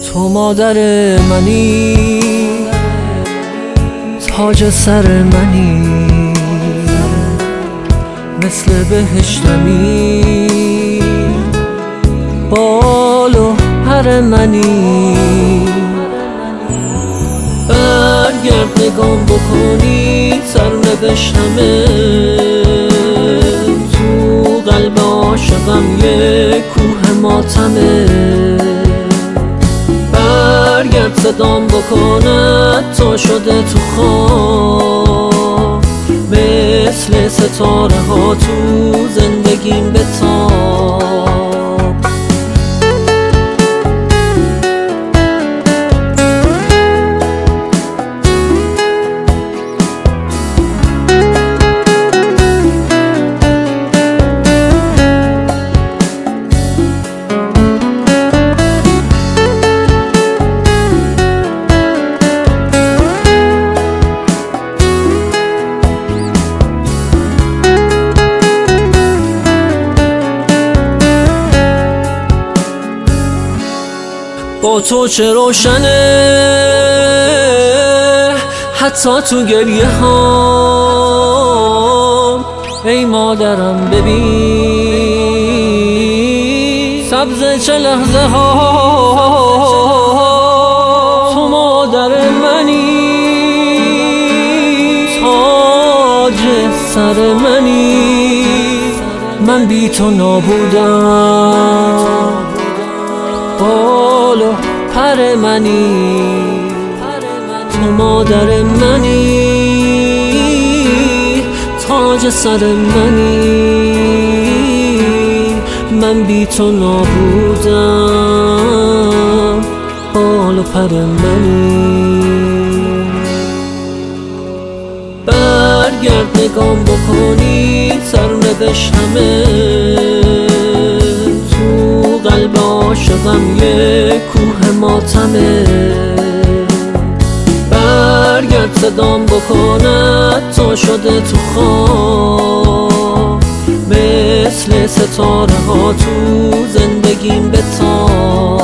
تو مادر منی، تاج سر منی، مثل بهشتمی، بال و پر منی. برگرد نگام بکنی سرنوشتمه، تو قلب عاشقم یه کوه ماتمه. برگرد صدام بکند تا شده تو خواب، مثل ستاره ها تو زندگیم بتاب. با تو چه روشنه حتی تو گریه ها. ای مادرم ببین سبز چه لحظه ها. تو مادر منی، تاج سر منی، من بی تو نابودم، بال و پر منی. تو مادر منی، تاج سر منی، من بی تو نابودم، بال و پر منی. برگرد نگام بکنی سرنوشتمه، قلب عاشقم یه کوه ماتمه. برگرد صدام بکند تا شده تو خواب، مثل ستاره ها تو زندگیم بتاب.